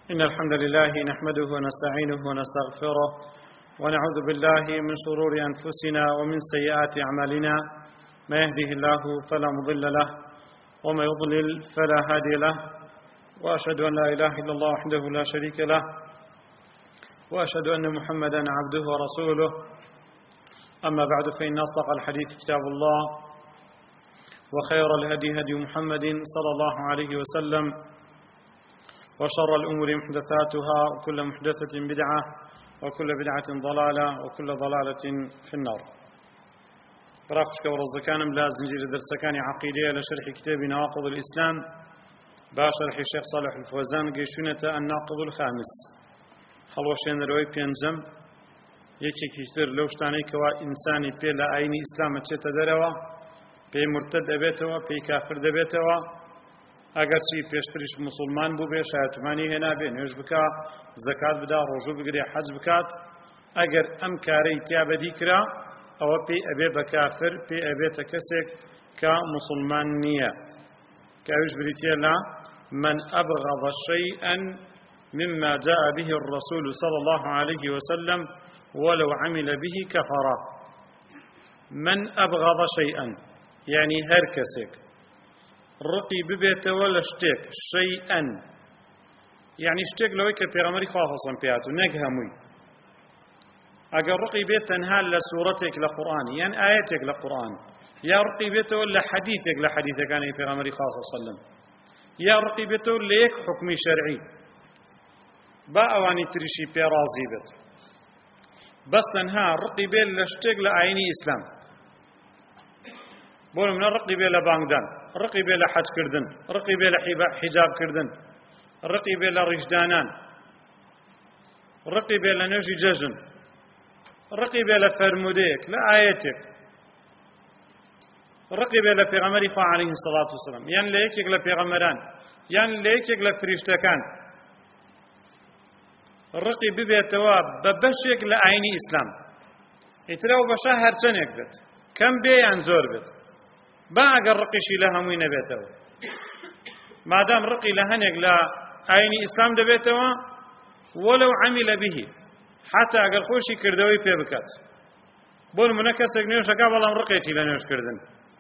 إن الحمد لله نحمده ونستعينه ونستغفره ونعوذ بالله من شرور أنفسنا ومن سيئات أعمالنا ما يهده الله فلا مضل له وما يضلل فلا هادي له وأشهد أن لا إله إلا الله وحده لا شريك له وأشهد أن محمدا عبده ورسوله أما بعد فإن أصدق الحديث كتاب الله وخير الهدي هدي محمد صلى الله عليه وسلم وشر الأمور محدثاتها وكل محدثة بدعة وكل بدعة ضلالة وكل ضلالة في النار. براقشك ورزقانم لا زنجير درسكان عقيدة لشرح كتاب نواقض الإسلام باشرح الشيخ صالح الفوزان قيشونة الناقض الخامس خلوشين روي بينجم يكي كتير لوشتاني كوا إنساني بيلا عيني إسلام تشتدروا بي مرتد أبيتوا بي كافر دبيتوا اگر چی پیشتریش مسلمان بو به شایەتمانی هێنا بێ نوێژ بکا زەکات بدا ڕۆژوو بگرێ حەج بکات ئەگەر ئەم کارەی تیا بەدی کرا ئەوە پێی ئەبێ بە کافر پێی ئەبێتە کەسێک کە مسلمان نییە کە ئەویش بریتیە لە من أبغض شيئا مما جاء به الرسول صلى الله عليه وسلم ولو عمل به كفر. من أبغض شيئا يعني هر کەسێک ڕقی ببێتەوە لە شتێک شەیئەن یعنی شتێک لەوەی کە پێغەمبەری خوا هەڵسەم پێهاتوو نەک هەمووی ئەگەر ڕقی بێت تەنها لە سوورەتێک لە قورئان یان ئاەتێک لە قورئان یا ڕقی بێتەوە لە حەدیثێک لە حەدیثەکانی پێغەمبەری خوا سەڵەم یا ڕقی بێتەوە لە یەک حوکمی شەرعی با ئەوانی تریشی پێ ڕازی بێت بەس تەنها ڕقی بێت لە شتێک لە ئاینی ئیسلام بۆ نمونە ڕقی بێت لە بانگدان ڕقی بێ لە حەجکردن ڕقی بێ لە حیجابکردن ڕقی بێ لە ڕیشدانان ڕقی بێ لە نوێژی جەژن ڕقی بێ لە فەرمودەیەک لە ئاەتێک ڕقی بێ لە پێغەمبەری خوا عەلەیهی سەڵات وسەلام یان لە یەکێک لە پێغەمبەران یان لە یەکێک لە فریشتەکان ڕقی ببێتەوە بە بەشێک لە ئاینی ئیسلام ئیتر ئەو بەشە هەرچەندێک بێت کەم بێ یان زۆر بێت با ئەگەر ڕقیشی لە هەمووی نەبێتەوە مادام ڕقی لە هەنێک لە ئاینی ئیسلام دەبێتەوە وەلەو عەمیلە بیهی حتا ئەگەر خۆشی کردەوەی پێ بکات بۆ نمونە کەسێک نوێژەکە بەڵام ڕقێتی لە نوێژکردن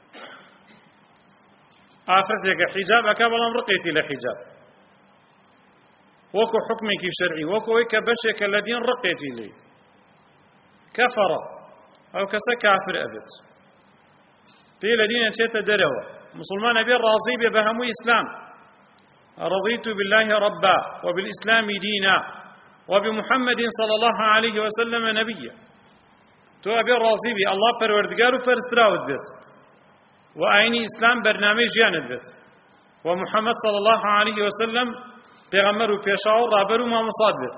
ئافرەتێکە حیجاب ئەکا بەڵام ڕقێتی لە حیجاب وەکو حوکمێکی شەرعی وەکو ئەوەی کە بەشێکە لە دین ڕقێتی لێ کەفەڕە ئەو کەسە کافر ئەبێت پێی لە دینە چێتە دەرەوە مسلمان ئەبێ ڕازی بێ بە هەمووی ئیسلام رضيت بالله ربا وبالإسلام دينا وبمحمد صلى الله عليه وسلم نبيا تو أبي راضي بي الله پروردگار و فرستراود بيت وآيني إسلام برنامج جانت بيت ومحمد صلى الله عليه وسلم پیغمبر و پیشاو رابر و مامصاد بيت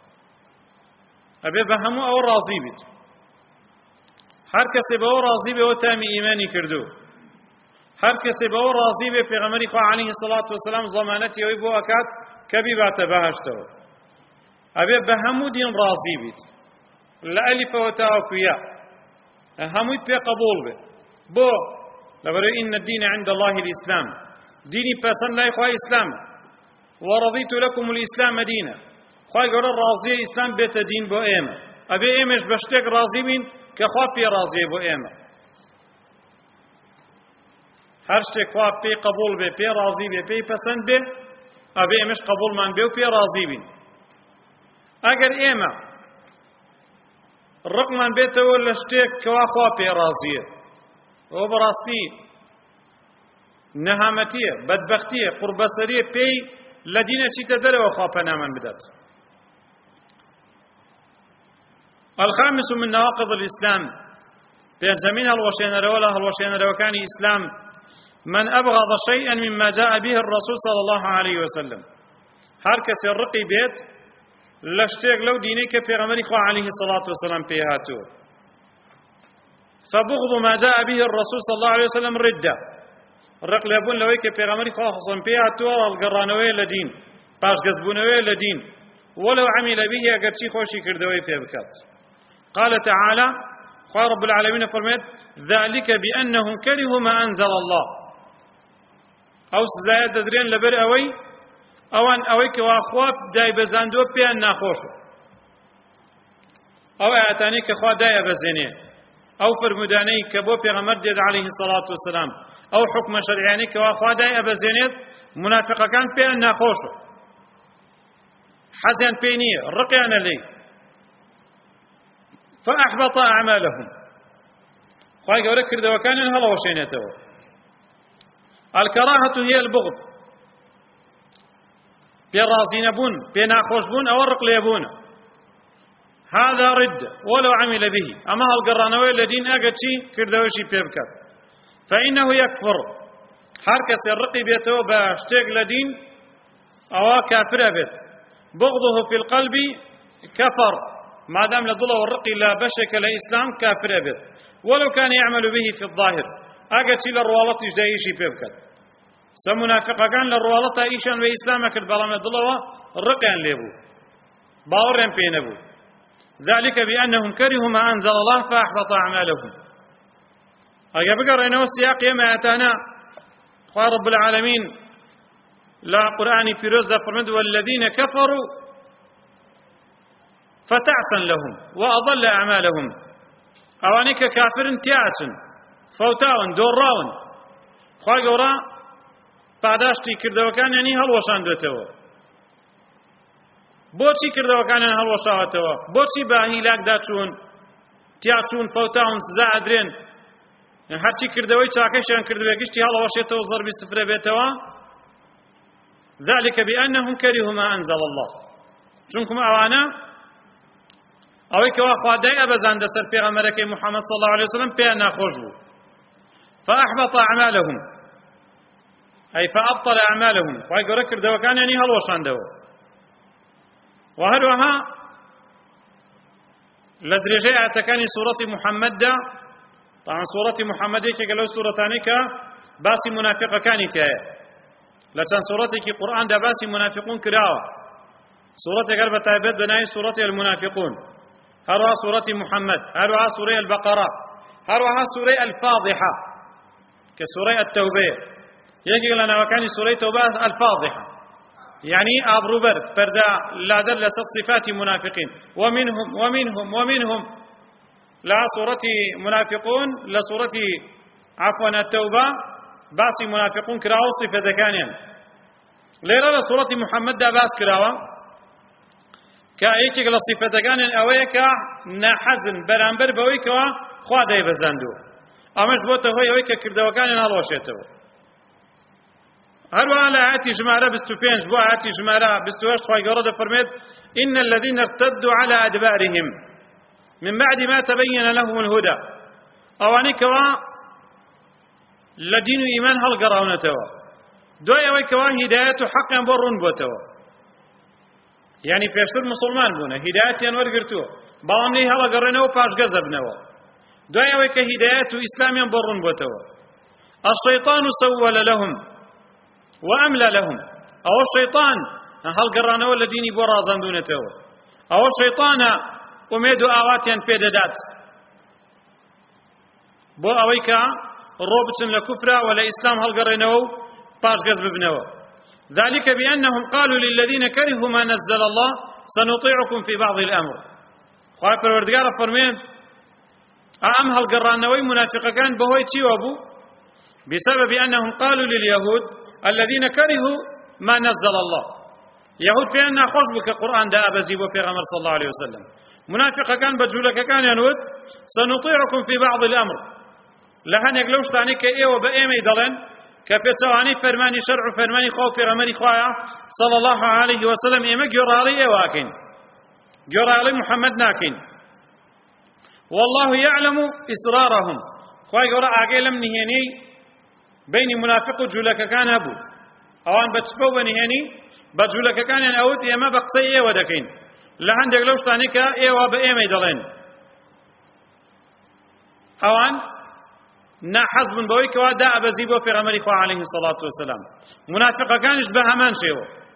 أبي بهمو أو راضي بيت هر کسی به او راضی به او تامی ایمانی کردو هر کسی به او راضی به پیغمبری خدا علیه الصلاة والسلام ضمانتی اوی بو اکات کبی بات بهشتو ابي به همو دین راضی بید لالف و تاء و یا همو پی قبول به بو لبرای ان الدين عند الله الاسلام دینی پسند لای خدا اسلام ورضيت لكم الاسلام دينا خدا گور راضی اسلام بیت دین بو ایم ابي ایمش بشتک راضی بین که خوا پی راضی بو ئێمە هەر شتێک خوا پێی قبول بێ پێی راضی بێ پێی پەسەند بێ ئەبێ ئێمەش قبولمان بێ و پێی راضی بین ئەگەر ئێمە ڕقمان بێتەوە لە شتێک کەوا خوا پێی راضیە ئەوە بەڕاستی نەهامەتیە بەدبەختیە قوربەسەریە پێی لە دینە چیتە دەرەوە خوا پەنامان بدات. الخامس من نواقض الإسلام بينزمين هالوشين روكاني إسلام من أبغض شيئا مما جاء به الرسول صلى الله عليه وسلم هركس الرقي بيت لاشتيق لو دينيك في غمري خوا عليه الصلاة والسلام بيهاتو فبغض ما جاء به الرسول صلى الله عليه وسلم ردة الرق لابون لويك في غمري خوا خصم بيهاتو القرانوية لدين باش قزبونوية لدين ولو عمل به أقرشي خوشي كردوي في بكات. قال تعالى قال رب العالمين فرميت ذلك بأنهم كرهوا ما أنزل الله أو زايد درين لبر أوي ئەوان ئەوەی کەوا خوا دایبەزاندووە پێیان ناخۆشە، ئەو ئاەتانەی کە خوا دایەبەزێنێ، ئەو فرمودانەی کە بۆ پێغەمبەر دێت عەلەیهی السەڵات وەسەلام، ئەو حوکمە شەرعیانەی کەوا خوا دایەبەزێنێت، منافقەکان پێیان ناخۆشە، حەزیان پێی نییە، ڕقیانە لێی. فأحبط أعمالهم خواهي قولك كرده وكان هلا وشينيته. الكراهة هي البغض، برازين بون بناخوش بون أو الرق ليبون، هذا رد ولو عمل به. أما هالقرانوي الذين أجد شيء كرده وشي بيبكت فإنه يكفر، حركة الرقي بيته باشتاق لدين أو كافر بيت. بغضه في القلب كفر، ما دام لضله الرقي لا بشك لإسلام كافر بيت، ولو كان يعمل به في الظاهر. أجد شيء للروالط يجدي شيء بيبكت. سمنافق كان للروالط إيشان وإسلامك البلام لضله الرقي ليبو باورن بينبو، ذلك بأنهم كرهوا ما أنزل الله فأحبط أعمالهم. أجا بقرأ إنه السياق يما أتانا قال رب العالمين لا قرآن في رزة فرمد والذين كفروا فتعسا لهم وأضل أعمالهم. أوانيك كافر تيعسن فوتاون دوراون خواه قورا بعداشتي كردوكان يعني هلوشان دوتوا بۆچی کردەوەکانیان هەڵوەشاوەتەوە، بۆچی بە هیلاک داچوون تیاچوون فەوتاون سزا ئەدرێن، هەرچی کردەوەی چاکەشیان کردوێ گشتی هەڵەوەشێتەوە زەربی سفرە بێتەوە. ذلك بأنهم كرهوا ما أنزل الله، چونکم ئەوانە ئەوەی کەوا خوا دایەبەزاندە سەر پێغەمبەرەکەی محەممەد صلی الله عليه وسلم پێیان ناخۆش بوو. فأحبط أعمالهم أي فأبطل أعمالهم، خوای گەورە کردەوەکانیانی هەڵوەشاندەوە. وهروها لدرجة أتكاني سورة محمد دا، طبعا سورة محمد كي قالوا سورة تانيكا باسي منافق كاني تايا، لكن سورة كي قرآن دا باسي منافقون كراوة، سورة قربة تايبت بناي سورة المنافقون، هروها سورة محمد، هروها سورة البقرة، هروها سورة الفاضحة كسورة التوبة، يجي لنا وكاني سورة توبة الفاضحة يعني أبروبر فردا لا در لسط صفات منافقين ومنهم لا سورة منافقون لسورة عفوا التوبة باسي منافقون كراو صفة كانيا ليرى لسورة محمد دا باس كراوا كأيكي لصفة كانيا أويكا نحزن برانبر بويكا خوا داي بزاندو أمش بوته هو أويكا كردوا كانيا هلوشيتو. هروها آياتي جمارة بستوفينج بو آياتي جمارة بستوهاش خواهي قرد فرميت إن الذين ارتدوا على أدبارهم من بعد ما تبين لهم الهدى أواني كوا لدين إيمان هل قرونتوا دوي أوي كوا هداية حق برون بوتوا يعني فيشتر مسلمان بونا هداية ينور قرتوا بلام لي هل قرنوا فاش قزبنوا دوي أوي كهداية إسلام برون بوتوا. الشيطان سول لهم وأملى لهم، أو الشيطان هل قرانا ولا ديني برازان دونته، أو الشيطان أميدو آواتيا بيدادات بو أويكا الروبتن لكفرة ولا إسلام هل قرنوا باش قزب بنوا. ذلك بأنهم قالوا للذين كرهوا ما نزل الله سنطيعكم في بعض الأمر. خواهي پروردگار فرميت أم هل قرانوي منافقا كان بهوي تشي وابو بسبب أنهم قالوا لليهود الذين كرهوا ما نزل الله، يهود بأننا خوش بك قرآن دا أبزي وبيغمر صلى الله عليه وسلم. منافق كان بجولك كان ينود سنطيعكم في بعض الأمر، لهن يقلوش تاني كإيوة بإيمي دلن كفتواني فرماني شرع فرماني خوف غمري خوايا صلى الله عليه وسلم إيمك يرالي إيواكين يرالي محمد ناكين والله يعلم إسرارهم. خواهي قرأ عقيل من هيني بين منافق جولك كان أبو أوان بتشبه ونهيني بجولك كان أوت إما بقصي إيه ودكين لهن جلوش تانيك إيه وبإيه ميدلين أوان نا حزب بويك ودا أبزيبه في غمر إخوة عليه الصلاة والسلام. منافق كانش بهمان شيء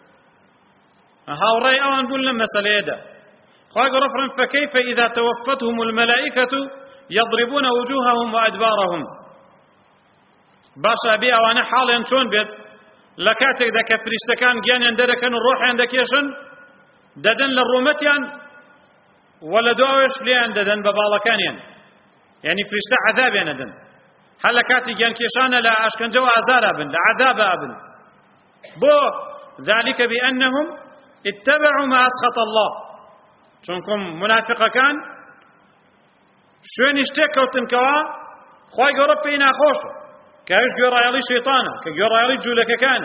هاوري أوان بولنا مسألة دا خواهي رفرن فكيف إذا توفتهم الملائكة يضربون وجوههم وأدبارهم. باشا بي أوانا حاليا چون بيت لكاتك ذاك فريشتكان جيان دركن الروح عندك يشن ددن للرومتيان ولا دواوش ليان ددن ببالكانيان يعني فريشتا عذاب يندن هل كاتي جيان كيشان لا أشكنجو أزار أبن لعذاب أبن بو ذلك بأنهم اتبعوا ما أسخط الله چونكم منافقة كان شوين اشتكوتن كوا خواهي قرب بينا خوشه كايش جورا يلي شيطانه كجورا يلي جولك كان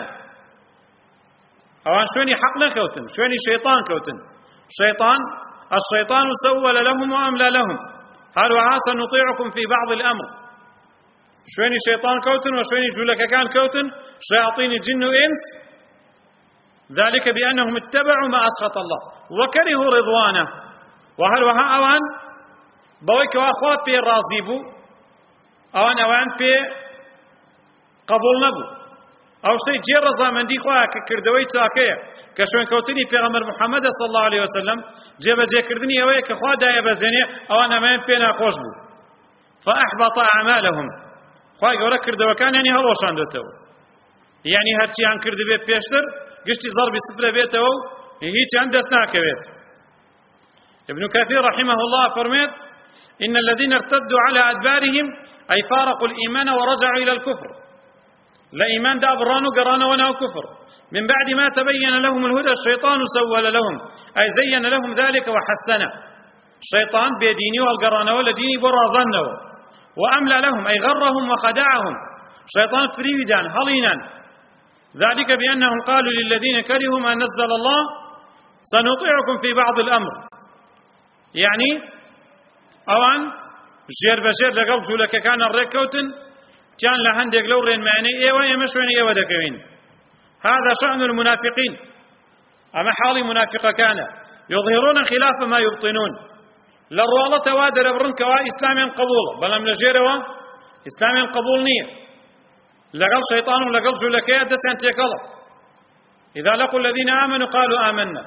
اوان شويني حق نكوتن شويني شيطان كوتن الشيطان سول لهم واملى لهم قالوا عسى نطيعكم في بعض الامر شويني شيطان كوتن وشويني جولك كان كوتن شياطين الجن وانس ذلك بانهم اتبعوا ما اسخط الله وكرهوا رضوانه وهل وها اوان بويك واخوات بي راضيبو اوان بي قبول نبو او شتي جير رضامندي خواه كردوي تاكيه كشون كوتني پیغمبر محمد صلى الله عليه وسلم جيبه جي كردني اوي كخوا دايه بزني او انا ما بينا خوش بو فاحبط اعمالهم خواه يقول كردو كان يعني هلوشان دوتو يعني هرشي عن كرد بي بيشتر قشتي ضرب صفر بيتو هيك عند اسناك بيت ابن كثير رحمه الله فرميت ان الذين ارتدوا على ادبارهم اي فارقوا الايمان ورجعوا الى الكفر لا إيمان دا برانو قرانو ونهو كفر من بعد ما تبين لهم الهدى الشيطان سول لهم أي زين لهم ذلك وحسنه الشيطان بيديني والقرانو لديني برازنه وأملى لهم أي غرهم وخدعهم شيطان فريدان هلينا ذلك بأنهم قالوا للذين كرهوا ما نزل الله سنطيعكم في بعض الأمر يعني أوان جير بجير لقل جولك كان الركوتن كان لهندق لورين معني ايوه يمشون ايوه دكوين هذا شأن المنافقين اما حال منافقة كان يظهرون خلاف ما يبطنون للروالة توادر برنك اسلامي قبول بلام لجيروا اسلامي قبول نية لقل شيطان لقل جلكية دسان تيكلا اذا لقوا الذين امنوا قالوا امنا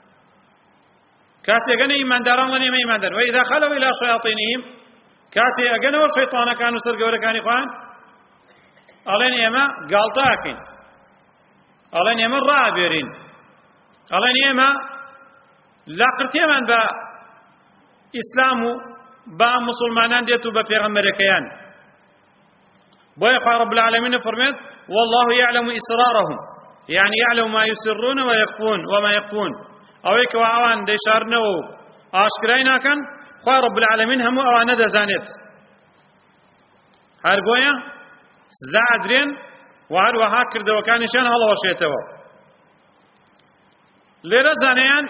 كاتي اغنى ايمان داران لن ايمان دار واذا خلوا الى شياطينهم كاتي اغنى والشيطان كانوا سرقوا لكان اخوان ألين إما قالتاكين ألين إما رابرين ألين إما لا قرتيمان با إسلامو با مسلمانان ديتو با پیغمبر كيان بويقى رب العالمين فرميت والله يعلم إسرارهم يعني يعلم ما يسرون ويخفون وما يخفون أويك وعوان دي شارنو آشكرينا كان خواه رب العالمين همو أوان دا زانيت هارقويا زادرين وهر وها كردو كانشان هلا وشيتوا لرزانيان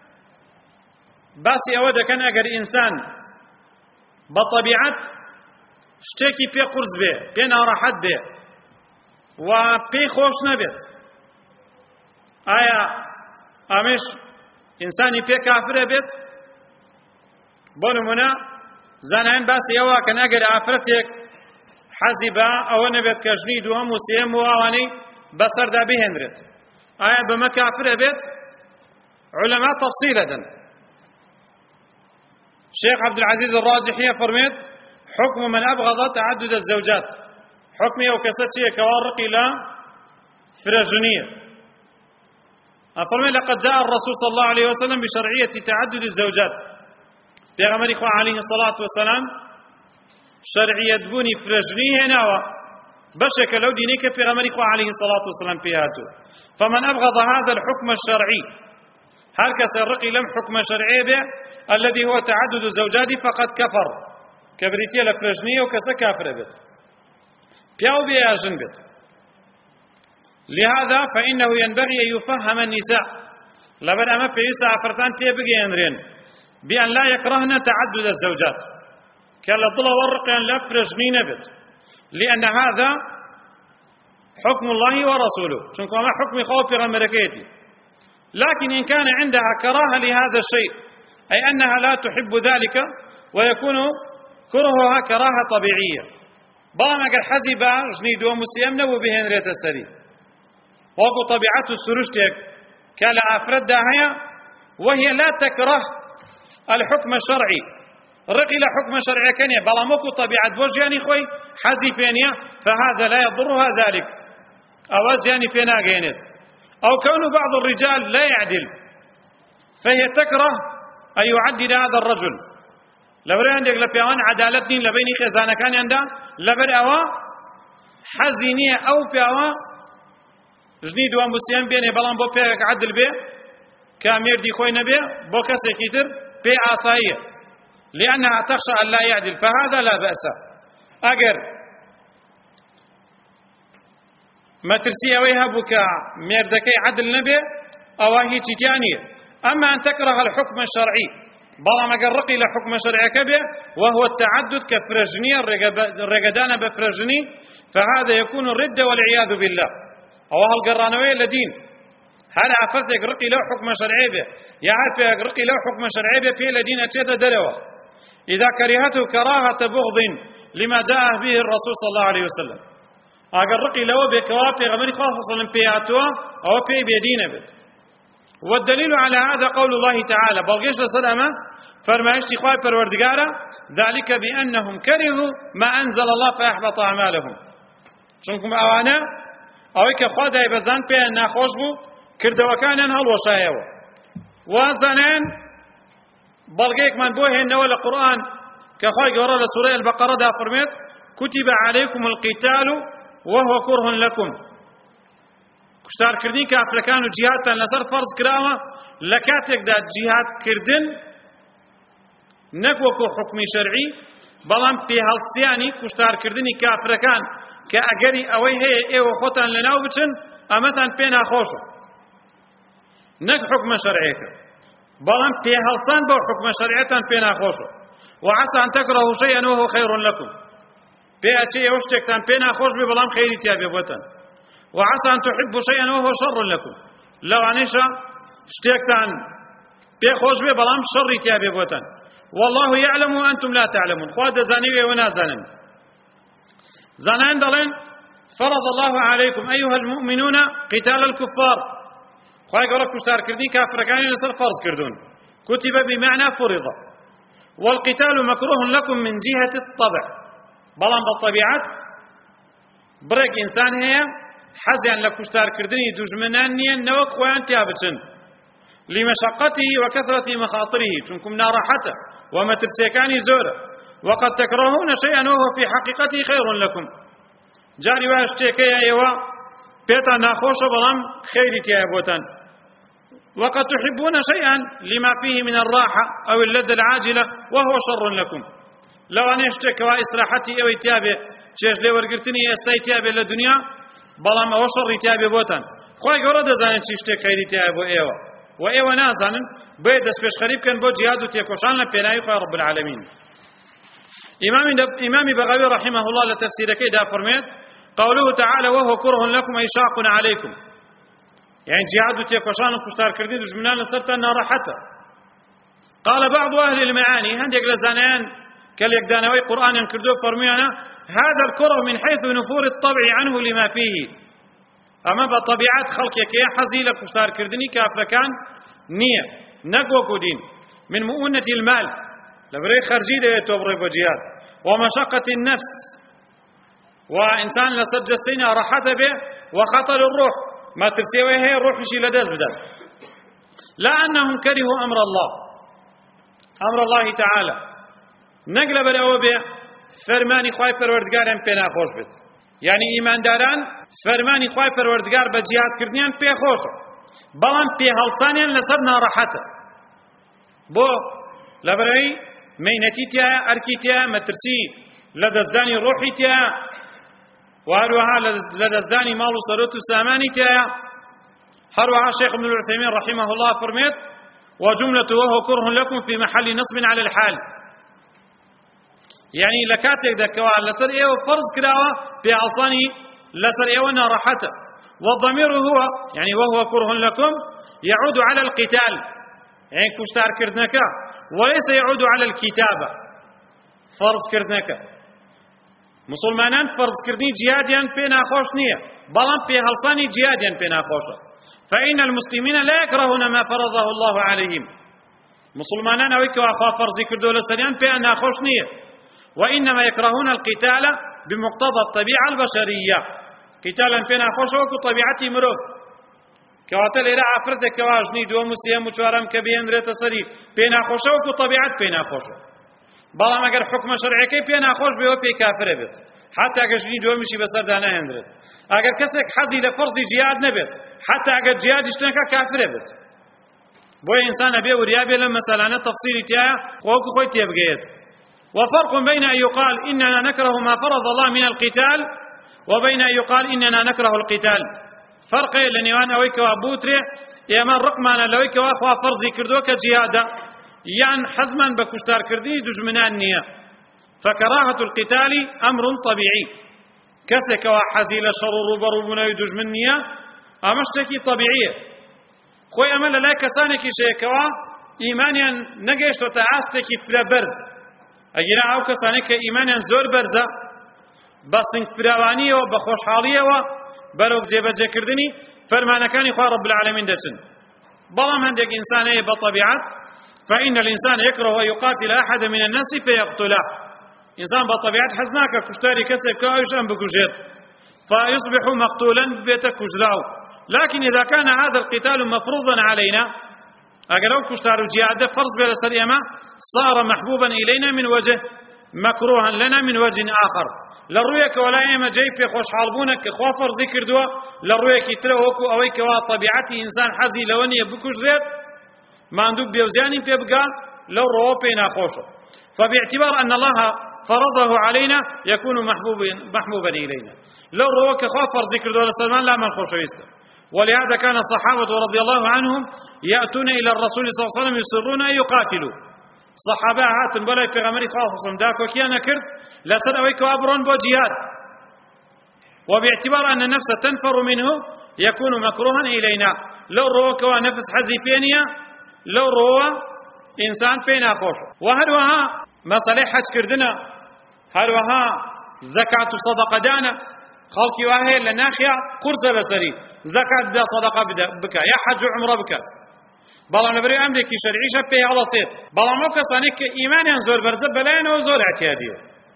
بس يودا كان اگر انسان بطبيعه شتكي في قرز به بين راحت به وبي خوش نبت آية امش انساني في كافر بيت بونمنا زانيان بس يوا كان اگر افرتك حزبا او نبت كجني دوهم وسيم واواني بسر دا بهندرت آية بمكافر بيت علماء تفصيلا شيخ عبد العزيز الراجحي فرميت حكم من أبغض تعدد الزوجات حكمي وكستي كوارق إلى فرجنية فرميت لقد جاء الرسول صلى الله عليه وسلم بشرعية تعدد الزوجات پیغمبر عليه الصلاة والسلام شرعية بوني فرجنيه ناوى بشك لو دينيك پیغمبر عليه الصلاة والسلام فيهاتو فمن أبغض هذا الحكم الشرعي هل كسرقي لم حكم شرعي به الذي هو تعدد الزوجات فقد كفر كبريتيا لفرجنيه وكسا كافر بيت بياو بيا جنبت لهذا فإنه ينبغي أن يفهم النساء لبن أما في يسعى فرطان تيبقي أمرين بأن لا يكرهن تعدد الزوجات كلا ضل ورقا لفرجني نبت لأن هذا حكم الله ورسوله شنكو ما حكم خوف غمركيتي لكن إن كان عندها كراهة لهذا الشيء أي أنها لا تحب ذلك ويكون كرهها كراهة طبيعية بامك الحزبة جنيد ومسيم نبو بهن ريت السري وقو طبيعته السرشتك كلا أفرد هي وهي لا تكره الحكم الشرعي رقي لحكم شرعي كان بلا مكو طبيعة وجهاني خوي حزبينيا فهذا لا يضرها ذلك أواز يعني فينا جينت أو كون بعض الرجال لا يعدل فهي تكره أن يعدل هذا الرجل لبر عندك لبيان عدالة دين لبيني خزانة كان عنده لبر أوا حزينية أو بيوا جنيد ومسيان بيني بلان بو بيك عدل بيه كامير دي خوي نبي بو كسي كتر بي عصاية لأنها تخشى أن لا يعدل فهذا لا بأس أجر ما ترسي أويها بك ميردكي عدل نبي أو هي تيانية أما أن تكره الحكم الشرعي بلا ما قرقي لحكم شرعي كبه وهو التعدد كفرجني الرقدان بفرجني فهذا يكون الردة والعياذ بالله أو هالقرانوية لدين هل عفت يقرقي له حكم شرعي به يعرف يقرقي له حكم شرعي به في لدين أتيت دلوة إذا كرهته كراهة بغض لما جاء به الرسول صلى الله عليه وسلم أقرقي له بكواب غمري خاصة بياتوا أو بي بيدين بد والدليل على هذا قول الله تعالى بلغيش السلامة فرمايش تخوي پروردگارا ذلك بأنهم كرهوا ما أنزل الله فأحبط أعمالهم چونكم أوانا أويك خواده بزان بي أن ناخوش بو كردوكانا هالوشايو وزنان بلغيك من بوه النوى القرآن كخوي قرأ لسورة البقرة دا فرميت كتب عليكم القتال وهو كره لكم كشتار كردين كافركان وجهاد لسر فرض كراوة لكاتك دا جهاد كردن نكوكو حكم شرعي بلان في هالسياني كشتار كردني كافركان كأجري أوي هي إيه وخطا لناو بتشن أمتان بينا خوشو نك حكم شرعي بلان في هالسان بو حكم شرعي بينا خوشو وعسى أن تكرهوا شيئا وهو خير لكم بيأتي وشتك تان بينا خوش ببلان خيري تيابي بوتن وعسى أن تحبوا شيئا وهو شر لكم لو عنيشا اشتكتان بيخوش ببلام شر تيابي بوتن والله يعلم وأنتم لا تعلمون خواد زانيوي ونازانن زانان دلين فرض الله عليكم أيها المؤمنون قتال الكفار خواه قولك كشتار كردين كافر كاني لسر فرض كردون كتب بمعنى فرض والقتال مكروه لكم من جهة الطبع بلام بالطبيعات برك إنسان هي حزن لكشتار كردني دجمنان نيا نوك وان تيابتن لمشقته وكثرة مخاطره چونكم ناراحته وما ترسيكاني زورة وقد تكرهون شيئا وهو في حقيقته خير لكم جاري واشتكي ايوا بيتا ناخوش بلام خيري تيابوتن وقد تحبون شيئا لما فيه من الراحة أو اللذة العاجلة وهو شر لكم لو أنا اشتكي وإسراحتي أو تيابي چێژ لێ وەرگرتنی ئێستای تیابێت لە دنیا بەڵام ئەوە شەڕی تیابێ بۆتان خۆی گەورە دەزانێت چی شتێک خەیری تیایە بۆ ئێوە و ئێوە نازانن بێ دەست پێشخەری بکەن بۆ جیهاد و تێکۆشان لە پێناوی خۆی رب العالمین إمامي بغوي رحمه الله لتفسير كيدا فرميت قوله تعالى وهو كره لكم أي شاق عليكم يعني جهاد تيكوشان وكشتار كردين دجمنان لسرتا ناراحته قال بعض أهل المعاني هندق لزانيان كاليك دانوي قرآن كردو فرميانا هذا الكره من حيث نفور الطبع عنه لما فيه أما بطبيعات خلقك يا حزيلة كشتار كردني كافركان نية نقوى كدين من مؤونة المال لبري خرجي ده توبري بجياد ومشقة النفس وإنسان لسد جسينا راحت به وخطر الروح ما ترسيوه هي الروح يشي لدز بدل لا أنهم كرهوا أمر الله تعالى نقل بالأوى به فرماني خواهي پروردگارم پینا خوش بد يعني إيمان داران فرماني خواهي پروردگار بجياد كردنيان پي خوش بلان پي هلسانيان لسر ناراحته بو لبرأي مينتي تيا أركي تيا مترسي لدزداني روحي تيا وهروها لدزداني مال وصروت ساماني تيا هروها الشيخ ابن العثيمين رحمه الله فرميت وجملة وهو كره لكم في محل نصب على الحال يعني لكاتك دكوا لسر ايو فرض كراوة في عصاني لسر ايو ناراحته والضمير هو يعني وهو كره لكم يعود على القتال يعني كشتار كردنك وليس يعود على الكتابة فرض كردنك مسلمانان فرض كردني جهاديا بين خوش نية بلان في هلصاني جهاديا بين خوش فإن المسلمين لا يكرهون ما فرضه الله عليهم مسلمانان أويك وأخوا فرض كردو لسريان بين خوش نية وإنما يكرهون القتال بمقتضى الطبيعة البشرية قیتالان پێ ناخۆشە وەکو طەبیعەتی مرۆڤ کەواتە لێرە ئافرەتێکەوە ژنی دووەم و سێم و چوارەم کە بهێنرێتە سەری پێ ناخۆشە وەکو طەبیعەت پێی ناخۆشە بەڵام ئەگەر حکمە شەرعیەکەی پێ ناخۆش بێەوە پێی کافرە بێت حتا ئەگەر ژنی دووەمیشی بەسەردا نەهێنرێت ئەگەر کەسێک حەزی لە فەرزی جیهاد نەبێت حتا ئەگەر جیهادیش نەکا کافرە بێت بۆیە ئینسان ئەبێ وریا بێ لەم مەسەلانە تەفسیری تایە خۆکو خۆی تێبگەیت وفرق بين أن يقال إننا نكره ما فرض الله من القتال وبين أن يقال إننا نكره القتال فرق لنيوان أويك وابوتري يما رقمنا لويك وأخوة فرضي كردوك جهادا يعني حزما بكشتار كردي دجمنان نية فكراهة القتال أمر طبيعي كسك وحزيل شرور بربنا دجمن نية أمشتكي طبيعية خوي أمل لا كسانك شيكوا إيمانيا نقشت وتعاستكي في برز ئەگەر ئەو کەسانەی کە ئیمانیان زۆر بەرزە بە سنگفراوانیەوە بە خۆشحاڵیەوە بەرەو جێبەجێکردنی فەرمانەکانی خوا رب العالمین دەچن بەڵام هەندێک ئینسان هەیە بە طەبیعەت فإن الإنسان يكره أن يقاتل أحد من الناس فيقتله إنسان بطبيعة حزناك كشتاري كسب كأيش أم بكجيت فيصبح مقتولا بيتك كجلاو لكن إذا كان هذا القتال مفروضا علينا أجل أو كشتار جهاد فرض بلا سريمة صار محبوبا إلينا من وجه مكروها لنا من وجه آخر للرؤيك ولا إما جاي في خوش حالبونك خوافر ذكر دوا للرؤيك يتلوكو أويك وطبيعتي إنسان حزي لوني بكش ذات ما عندك بيوزياني بيبقى لو روبينا خوشه فباعتبار أن الله فرضه علينا يكون محبوبا إلينا لو روك خوافر ذكر دوا لسلمان لا من خوشه يستر ولهذا كان الصحابة رضي الله عنهم يأتون إلى الرسول صلى الله عليه وسلم يصرون أن يقاتلوا صحابة هاتن بلا في غمري خاصم داك وكيانا كرد لا سنويك وأبرون بجهاد وباعتبار أن النفس تنفر منه يكون مكروها إلينا لو روك ونفس حزي فينيا لو روى إنسان فينا خوش وهروها مسألة حج كردنا هروها زكاة صدقة دانا خلقي واهي لناخيا قرصة بسري زكاة دا صدقة بكا يا حج عمره بكات بەڵام لەبەر ئەمرێکی شەرعیشە پێی هەڵەسێت بەڵام ئەو کەسانێک کە ئیمانیان زۆر بەرزە بەلایەنەوە زۆر اعتیادیە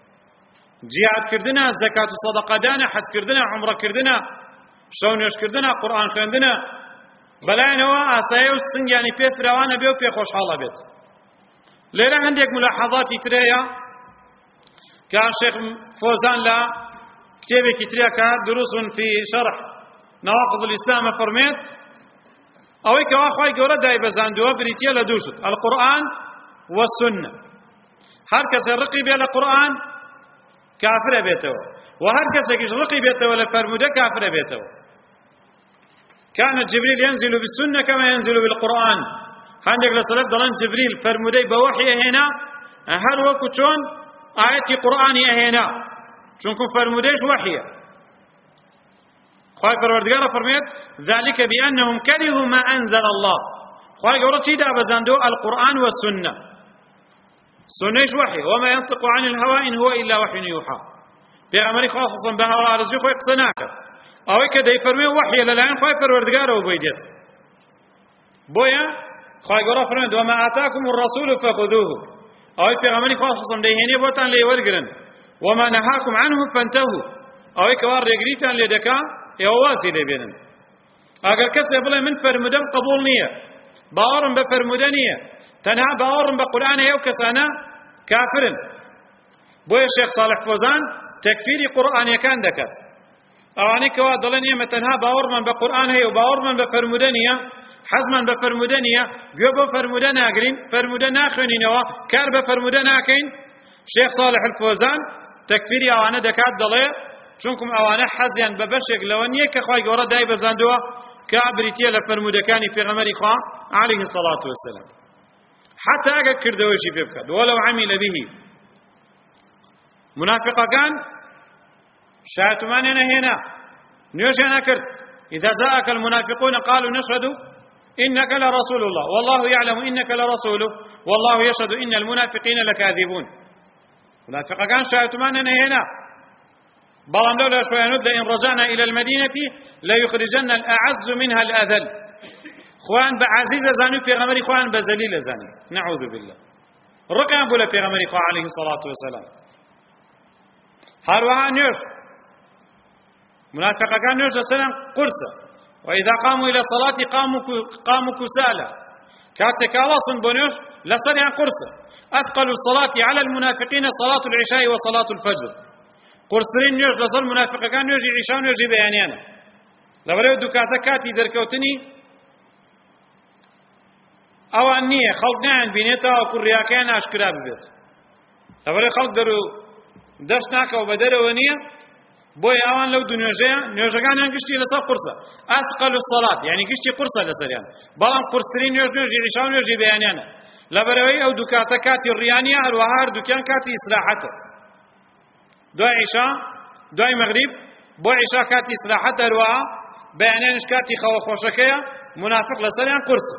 جیهادکردنە زەکات و سەدەقەدانە حەجکردنە عومڕەکردنە شەو نوێژکردنە قورئان خوێندنە بەلایەنەوە ئاساییە و سنگیانی پێ فراوانە بێ و پێ خۆشحاڵە بێت لێرە هەندێک ملاحەظاتی ترەیە کە شێخ فۆزان لە کتێبێکی تریا کە دروس في شرح نواقض الإسلام فەرمێت ئەوەی کەوا خوای گەورە دایبەزاندووە بریتیە لە دووشت القورئان والسنة هەر کەسێ ڕقی بێ لە قورئان کافرە بێتەوە و هەر کەسێکیش ڕقی بێتەوە لە فەرموودە کافرە بێتەوە كان جبريل ينزل بالسنة كما ينزل بالقرآن هەندێک لە سەلەف دەڵێن جبريل فەرموودەی بە وەحی ئەهێنا هەر وەکو چۆن ئاەتی قورئانی ئەهێنا چونکو فەرموودەیش وەحیە خواهي پروردگار فرميت ذلك بأنهم كرهوا ما أنزل الله خواهي قولت شيدا بزاندو القرآن والسنة سنة وحي وما ينطق عن الهوى إن هو إلا وحي يوحى بيغمري خاصة بها ورزي خواهي قصناك أوي كده يفرمي وحي للعين خواهي پروردگار وبيدت بويا خواهي قولت فرميت وما آتاكم الرسول فخذوه أوي بيغمري خاصة ديهيني بوتان ليورقرن وما نهاكم عنه فانتهوا أوي كوار رقريتان لدكا يوازي لبينن اگر کسی بله من فرمودم قبول نیه باورم به فرموده نیه تنها باورم به قرآن یو کسانه کافرن بوی شیخ صالح فوزان تکفیری قرآن یکان دکت اوانی که دلن یه تنها باورم به قرآن هی و باورم به فرموده نیه حزما به فرموده نیه گو به فرموده ناگرین فرموده ناخونین و کار به فرموده ناکین شیخ صالح الفوزان تکفیری اوانه دکت دله چونکم ئەوانە حەزیان بە بەشێک لەوە نییە کە خوای گەورە دای بەزاندووە کە بریتیە لە فەرموودەکانی پێغەمبەری خوا عەلەیهی السەڵات وەسەلام حتا ئەگەر کردەوەیشی پێ بکات وەلەو عەمیل به منافقەکان شایەتمانیان نەهێنا نوێژیان نەکرد إذا جاءك المنافقون قالوا نشهد إنك لرسول الله والله يعلم إنك لرسوله والله يشهد إن المنافقين لكاذبون منافقەکان شایەتمانیان نەهێنا بلام لولا شوية لئن رجعنا إلى المدينة ليخرجن الأعز منها الأذل خوان بعزيز زاني في غمري خوان بزليل زاني نعوذ بالله رقم بولا في غمري خوان عليه الصلاة والسلام هروها نيوش منافقەکان نوێژ لەسەریان قورسە وإذا قاموا إلى الصلاة قاموا كسالى كاتك ألاصن بنوش لسريان قرصة أثقل الصلاة على المنافقين صلاة العشاء وصلاة الفجر قرصرين نوش لسر المنافق كان نوجي عشاء ونوجي بيانيانا لبريو دكاتا كاتي دركوتني أو أنية خلق نعن بينيتا وكرياكيان أشكرا ببيت لبريو خلق درو دشناك وبدر ونية بوي اوان لو دنيوجيا نيوجان انقشتي لسر قرصه اثقل الصلاه يعني قشتي قرصه لسريان بلان قرصرين نيوجي عشان نيوجي بيانانا لبروي او دكاتا كاتي الريانيه الوهار دكان كاتي اصلاحته دو عشاء دو مغرب بو عشاء كاتي اصلاحته الوا بيانانش كاتي خو خوشكيه منافق لسريان قرصه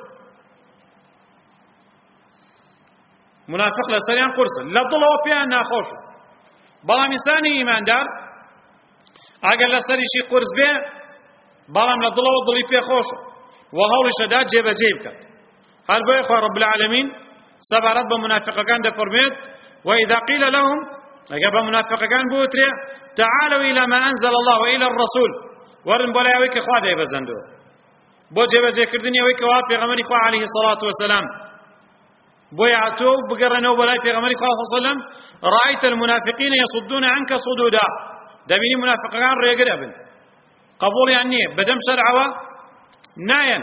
منافق لسريان قرصه لا ضلوا فيها ناخوش بلا انساني ايمان دار ئەگەر لەسەریشی قورس بێ بەڵام لە دڵەوە دڵی پێ خۆشە و هەوڵیشەدا جێبەجێ بکات هەر بۆیە خوا رب العالمین سەبارەت بە منافقەکان دەفەرمێت وإذا قيل لهم ئەگەر بە منافقەکان بوترێ تعالوا إلى ما أنزل الله وإلى الرسول ورن بۆ لای ئەوەی کە خوا دەیبەزەندەوە بۆ جێبەجێکردنی ئەوەی کەوا پێغەمبەری خوا عەلەیهی الصلاة والسلام بۆیە هاتووە و بگەڕێنەوە بۆ لای پێغەمبەری خوا صلی الله علیه وسلم رأيت المنافقين يصدون عنك صدودا دەبینی منافقەکان ڕێگر ئەبن قبوڵیان نییە بەدەم شەرعەوە نایەن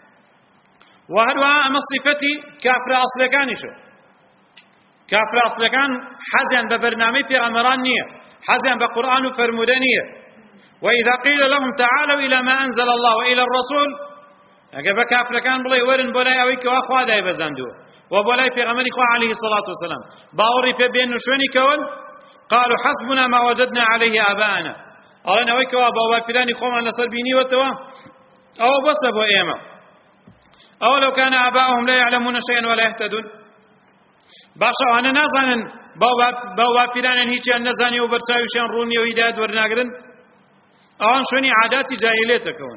و هەروەها ئەمە صیفەتی کافرە ئەسڵیەکانیشە کافرە ئەسڵیەکان حەزیان بە بەرنامەی پێغەمبەران نییە حەزیان بە قورئان و فەرموودە نییە وإذا قيل لهم تعالوا إلى ما أنزل الله وإلى الرسول ئەگەر بە کافرەکان بڵێ وەرن بۆ لای ئەوەی کەوا خوا دایبەزاندووە و بۆ لای پێغەمبەری خوا عەلەیهی الصلاة والسلام باوەڕی پێ بێن و شوێنی کەون قالوا حسبنا ما وجدنا عليه آباءنا أولا نويكوا بابا فلاني قوما لسر بيني وتوا أو بسبوا إيما أو لو كان آباؤهم لا يعلمون شيئا ولا يهتدون باشا أنا نازانا بابا فلان هيك أن نزاني وبرساوي شان روني وهداية ورناقرن أوان شوني عادات جاهلية تكون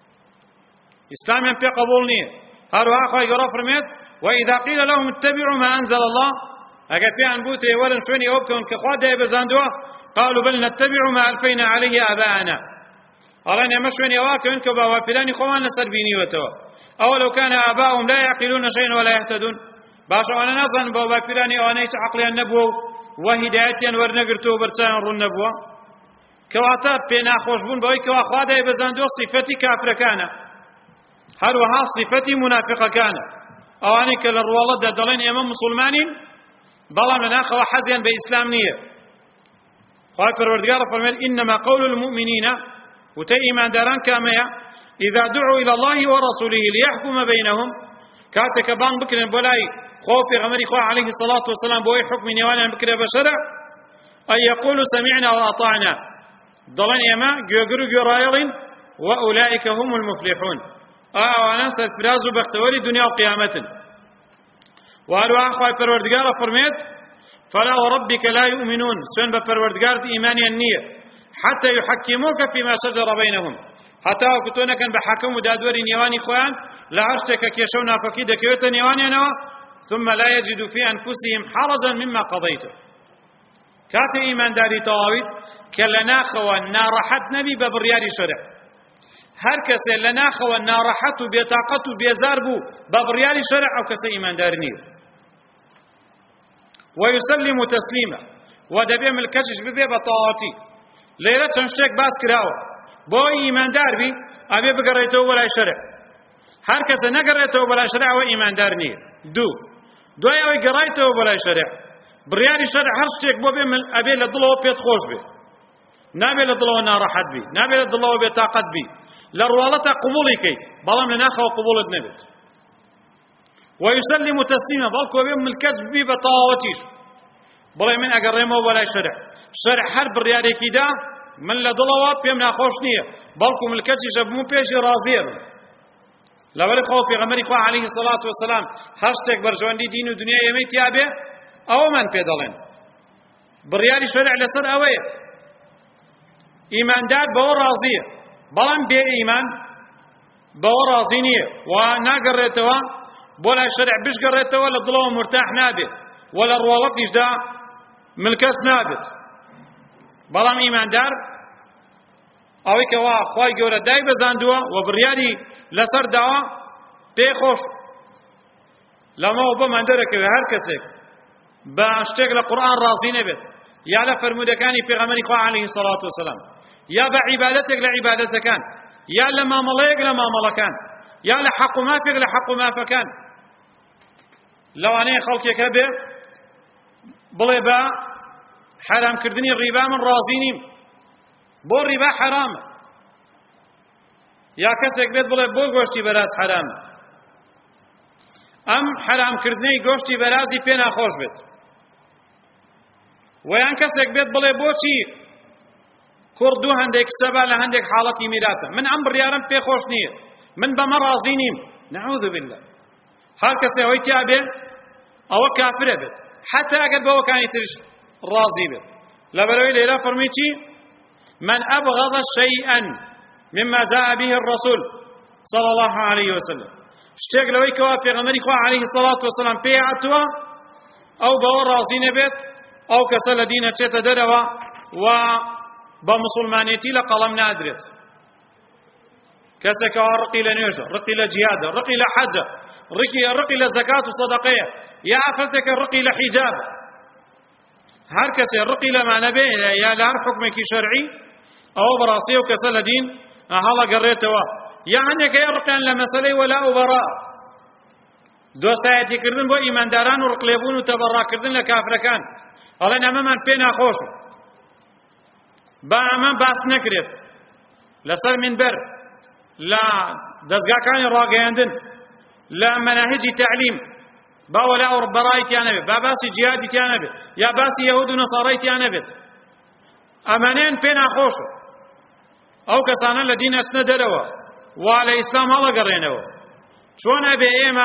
إسلام في قبولني هاروا أخوة يقرأ فرميت وإذا قيل لهم اتبعوا ما أنزل الله أجد في عن بوته ولن شوني أوبكون كقادة بزاندوا قالوا بل نتبع ما ألفينا عليه آباءنا أراني مشوني أواكون كبابا فلاني خوان لسربيني وتوا أو لو كان آباؤهم لا يعقلون شيئا ولا يهتدون باشا أنا نظن بابا فلاني أوانيت عقلي النبوة وهدايتيا ورنقرتو برسان رون النبوة كواتا بينا خوشبون بوي كوا قادة بزاندوا صفتي كافر كان هروها صفتي منافق كان أواني كالروالة دلين أمام مسلمانين بەڵام لەناخەوە حەزیان بە ئیسلام نییە خوای پەروەردگار فەرمێت إنما قول المؤمنين وتەی ئیمانداران کامەیە إذا دعوا إلى الله ورسوله ليحكم بينهم کاتێککە بانگ بکرێن بۆ لای خوا و پێغەمبەری خوا عەلەیهی الصلاة والسلام بۆ ئەوەی حوکمی نێوانیان بکرێ بە شەرع أن يقولوا سمعنا وأطعنا دەڵێن ئێمە گوێگر و گوێڕایەڵین وأولئك هم المفلحون ئەوانە سەرفراز و بەختەوەری دنیا و قیامەتن وهروها أخوة پروردگار فرميت فلا وربك لا يؤمنون سن بپروردگار إيماني النية حتى يحكموك فيما شجر بينهم حتى وكتونا كان بحكم ودادوري نيواني خوان لا عشتك كيشونا فكيدا كيوتا نيواني نوا ثم لا يجدوا في أنفسهم حرجا مما قضيته كاتي إيمان داري تواويد كلنا خوان نارحت نبي ببرياري شرع هر کسی لناخو ناراحت و بێتاقەت و بێزار بوو بە بڕیاری شەرع ئەو کەسە ئیماندار نییە ويسلم تسليما ودەبێ ملکەتیش ببێ بە تەواوەتی لێرە چەند شتێک باس کراوە بۆ ئیماندار بی ئەبێ بگەڕێتەوە بە لای شەرع هەر کەسە نەگەڕێتەوە بە لای شەرع ئەوە ئیماندار نییە دوای ئەوەی گەڕایتەوە بە لای شەرع بڕیاری شەرع هەر شتێک بۆ بێ ئەبێ لە دڵەوە پێت خۆش بێ نابێ لە دڵەوە ناڕەحەت بی نابێ لە دڵەوە بێتاقەت بی لە ڕواڵەتە قبوڵی کەی بەڵام لەناخەوە قبوڵت نەبێت ويسلم تسليما بەڵکو ئەبێ ملکەت بی بە تەواوەتیش بڵێ من ئەگەڕێمەوە بە لای شەرع شەرع هەر بڕیارێکی دا من لە دڵەوە پێم ناخۆش نییە بەڵکو ملکەتیشە بمو پێشی ڕازیە بم لەبەری خوا پێغەمبەری خوا عەلەیهی الصلاة والسلام هەر شتێک بەرژەوەندی دین و دنیای ئێمەی تیا بێ ئەوەمان پێ دەڵێن بڕیاری شەرع لەسەر ئەوەیە ئیماندار بەوە ڕازیە بەڵام بێ ئیمان بەوە ڕازی نییە و ناگەڕێتەوە بۆ لای شەرع بشگەڕێتەوە لە دڵەوە مرتاح نابێت و لە ڕواڵەتیشدا ملکەت نابێت بەڵام ئیماندار ئەوەی کەوا خوای گەورە دای بەزاندووە و بڕیاری لەسەر داوە پێی خۆش لەمەوە بۆمان دەرەکەوێت هەر کەسێک بە شتێک لە قورئان ڕازی نەبێت یا لە فەرمودەکانی پێغەمبەری خوا عەلەیهی سەڵات وسەلام یا بە عیبادەتێک لە عیبادەتەکان یا لە مامەڵەیەک لە مامەڵەکان یا لە حەق و مافێک لە حەق و مافەکان لەوانەیە خەڵکێک هەبێ بڵێ بە حرامکردنی ڕیبا من ڕازی نیم بۆ ڕیبا حرامە یا کەسێک بێت بڵێ بۆ گۆشتی بەراز حرامە ئەم حرامکردنەی گۆشتی بەرازی پێ ناخۆش بێت ویان کەسێک بێت بڵێ بۆچی کوڕد و هەندێک کچەبا لە هەندێک حاڵەتی میراتە من ئەم بڕیارەم پێ خۆش نییە من بەمە ڕازی نیم نەعوذ بالله هەر کەسێ ئەوەی تیا بێ ئەوە کافرە بێت حتا ئەگەر بەوەکانی ترش ڕازی بێت لەبەرەوەی لێرە فەرمی چی من أبغض شيئا مما جاء به الرسول صلى الله عليه وسلم شتێک لەوەی کەوا پێغەمبەری خوا عەلەیهی سەڵات وسەلام پێی هاتووە ئەو بەوە ڕازی نەبێت ئەو کەسە لە دینە چێتە دەرەوە و بە موسڵمانێتی لە قەڵەم نادرێت کەسێکەوە ڕقی لە نوێژە ڕقی لە جیهادە ڕقی لە حەجە ڕقی لە زەکات و سەدەقەیە یا ئافرەتێکە ڕقی لە حیجابە هەر کەسێ ڕقی لەمانە بێ یا لە هەر حکمێکی شەرعی ئەوە بەڕاستی ئەو کەسە لە دین هەڵەگەڕێتەوە یا هەندێکەیە ڕقیان لە مەسەلەی وەلا و بەڕا دۆستایەتیکردن بۆ ئیمانداران و ڕقلێبوون و تەبەڕاکردن لە کافرەکان ئەڵێن ئەمەمان پێ ناخۆشە با ئەمە باس نەکرێت لەسەر منبەر لە دەستگاکانی ڕاگەیاندن لە مەناهیجی تەعلیم با وەلا و بەڕای تیان نەبێت با باسی جیهادی تیان نەبێت یا باسی یەهود و نەساڕای تیان نەبێت ئەمانەیان پێ ناخۆشە ئەو کەسانە لە دین ئەچنە دەرەوە وا لە ئیسلام هەڵەگەڕێنەوە چۆن ئەبێ ئێمە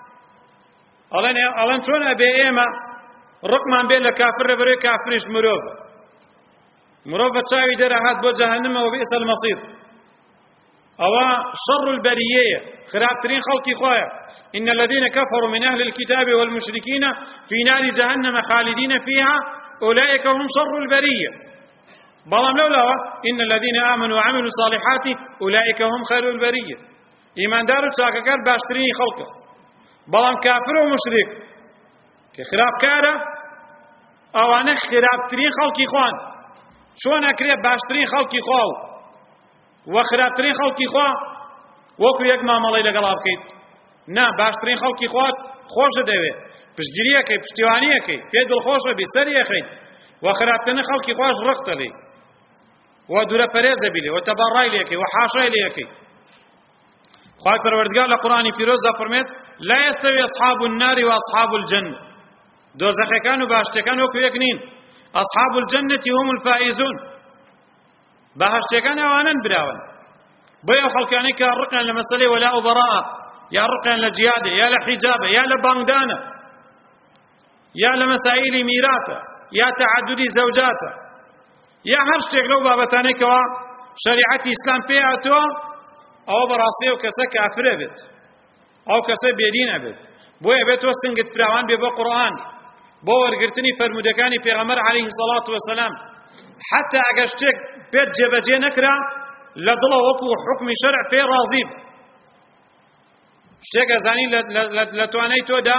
ئەڵێن چۆن ئەبێ ئێمە ڕقمان بێت لە کافر لەبەرەوەی کافریش مرۆڤە مرۆڤ بە چاوی دەرەهات بۆ جەهەنەمەوە بئس المەصیر ئەوە شەڕ البەریەیە خراپترین خەڵکی خۆیە إن الذين كفروا من أهل الكتاب والمشركين في نار جهنم خالدين فيها أولئك هم شر البرية بلام لولا إن الذين آمنوا وعملوا الصالحات أولئك هم خير البرية إيمان دارو تشاككار باشترين خلقه بلام كافر ومشرك كخراب كارة أو أنا خرابترين خلقي خوان شون أكريب باشترين خلقي خواو وخرابترين خلقي خوا وكو يك مامەڵەی لەگەڵا بکەیت نا باشترین خەڵکی خوات خۆشە دەوێت پشتگیریەکەی پشتیوانیەکەی پێ دڵخۆشە بی سەریەخەیت و خراپترین خەڵکی خوش ڕقتە لێی و دوورە پەرێزە بی لێ و تەباڕای لێەکەی و حاشای لێەکەی خوای پەروەردگار لە قورئانی پیرۆزدا فەرمێت لا يستوي أصحاب النار وأصحاب الجنة دۆزەخەکان و باشتەکان وەکو یەک نین أصحاب الجنة هم الفائزون بەهەشتەکان ئەوانن براون بۆیە خەڵکانەی کە ڕقیان لە مەسەلەی وەلا و بەڕاء یا ڕقیان لە جیهادە یا لە حیجابە یا لە بانگدانە یا لە مەسائیلی میراتە یا تەعەدودی زەوجاتە یا هەر شتێک لەو بابەتانەی کەوا شەریعەتی ئیسلام پێی هاتووە ئەوە بەڕاستی ئەو کەسە کافرە بێت ئەو کەسە بێدینە بێت بۆیە بێت تۆ سنگت فراوان بێ بۆ قورئان بۆ وەرگرتنی فەرمودەکانی پێغەمبەر عەلەیهی سەڵات وسەلام حتا ئەگەر شتێک پێت جێبەجێ نەکرا لە دڵە وەکو حکمی شەرع پێ ڕازی بە شتێک ئەزانی لە توانای تۆدا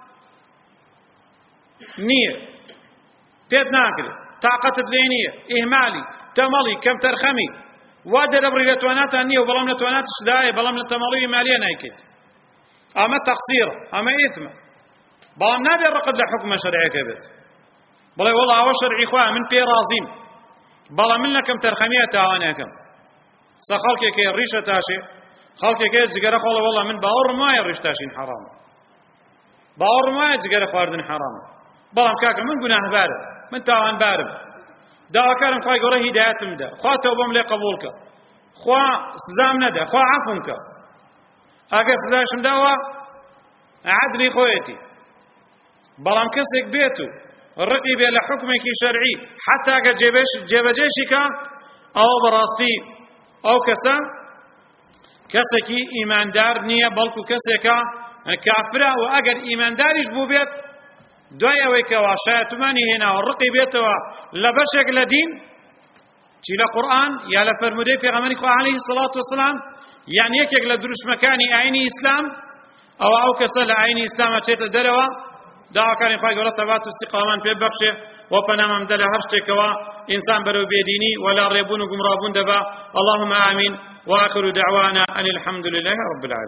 نییە پێت ناکرێت تاقەتت لێ نییە ئیهمالی تەمەڵی کەم تەرخەمی وا دەرەبڕی لە تواناتان نییە و بەڵام لە تواناتشدایە بەڵام لە تەمەڵی ئیهمالیە نایکەیت ئەمە تەقسیرە ئەمە ئیثمە بەڵام نابێت ڕقت لە حکمە شەرعیەکە بێت بڵێ وەڵا ئەوە شەرعی خۆیە من پێ ڕازیم بەڵام من لە کەم تەرخەمیە تاوانەکەم سە خەڵکێکی ڕیشە تاشێ خەڵکێکی جگەرە خۆڵە وەڵا من باوەڕم وایە ڕیش تاشین حەرامە باوەڕم وایە جگەرە خواردن حەرامە بەڵام کاکە من گوناهبارم من تاوانبارم داواکارم خوای گەورە هیدایەتم بدە خوا تەوبەم لێ قبوڵ کە خوا سزام نەدە خوا عەفوم کە ئەگەر سزایشم داوە عەدلی خۆیەتی بەڵام کەسێک بێت و ڕقی بێ لە حکمێکی شەرعی حتا ئەگەر جێبەجێشی کە ئەوە بەڕاستی ئەو کەسە کەسێکی ئیماندار نییە بەڵکو کەسێکە کافرە و ئەگەر ئیمانداریش بوو بێت دوای ئەوەی کەوا شایەتمانی هێناوە ڕقی بێتەوە لە بەشێک لە دین چی لە قورئان یا لە فەرمودەی پێغەمبەری خوا عەلەیهی سەڵات وەسەلام، یان یەکێک لە دروشمەکانی ئاینی ئیسلام ئەو کەسە لە ئاینی ئیسلامە چێتە دەرەوە، داواکاری خوای گەورە تەبات و استیقامەت پێ ببەخشێ و پەنامەم بدە لە هەر شتێکەوە ئینسان بەرەو بێدینی ولا ڕێبوون و گومڕابوون دەبا. اللهم آمین وآخر دعوانا أن الحمد لله رب العالمين.